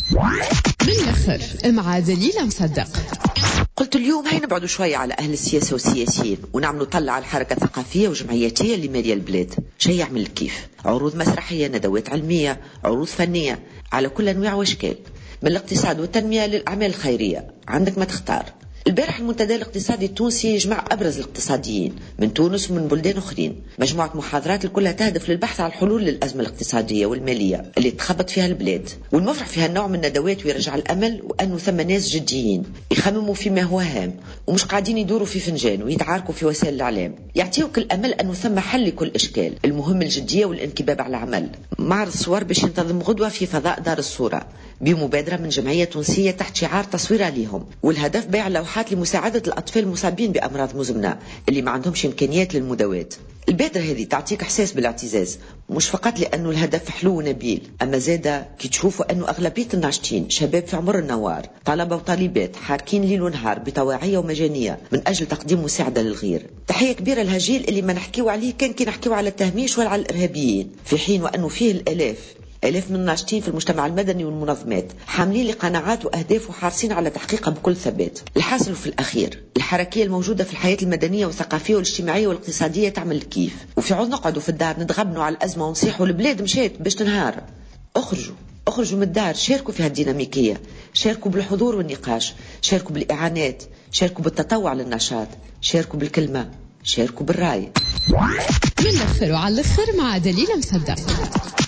من الآخر مع دليلة مصدق. قلت اليوم هاي نبعدوا شوية على أهل السياسة والسياسيين ونعملوا طلع على الحركة الثقافية وجمعياتية اللي مالية البلاد. شيء يعمل كيف عروض مسرحية، ندوات علمية، عروض فنية على كل أنواع واشكال، من الاقتصاد والتنمية للأعمال الخيرية، عندك ما تختار. البارح المنتدى الاقتصادي التونسي يجمع أبرز الاقتصاديين من تونس ومن بلدان أخرين، مجموعة محاضرات الكلها تهدف للبحث عن الحلول للأزمة الاقتصادية والمالية اللي تخبط فيها البلاد. والمفرح فيها النوع من الندوات ويرجع الأمل وأنه ثم ناس جديين يخمموا فيما هو هام ومش قاعدين يدوروا في فنجان ويتعاركوا في وسائل الإعلام. يعطيوك الأمل أنه ثم حل لكل إشكال. المهم الجدية والانكباب على العمل. معرض صور باش ينتظم غدوة في فضاء دار الصورة بمبادرة من جمعية تونسية تحت شعار تصوير عليهم، والهدف بيع لوحات لمساعدة الأطفال المصابين بأمراض مزمنة اللي ما عندهمش إمكانيات للمداواة. البادرة هذه تعطيك إحساس بالاعتزاز، مش فقط لأنه الهدف حلو ونبيل، أما زادة كي تشوفوا أنه أغلبية الناشطين شباب في عمر النوار، طلبة وطالبات حاركين ليل ونهار بطواعية ومجانية من أجل تقديم مساعدة للغير. تحية كبيرة لهالجيل اللي ما نحكيو عليه كان كي نحكيو على التهميش ولا على الإرهابيين، في حين وأنه فيه آلاف من الناشطين في المجتمع المدني والمنظمات حاملين لقناعات وأهداف وحارسين على تحقيقها بكل ثبات. الحاصل في الأخير الحركية الموجودة في الحياة المدنية والثقافية والاجتماعية والاقتصادية تعمل كيف، وفي عوض نقعدوا في الدار نتغبنوا على الأزمة ونصيحوا البلاد مشيت باش تنهار. اخرجوا من الدار، شاركوا في هالديناميكية، شاركوا بالحضور والنقاش، شاركوا بالإعانات، شاركوا بالتطوع للنشاط، شاركوا بالكلمة، شاركوا بالرأي. من الآخر وعلى الآخر مع دليلة مصدق.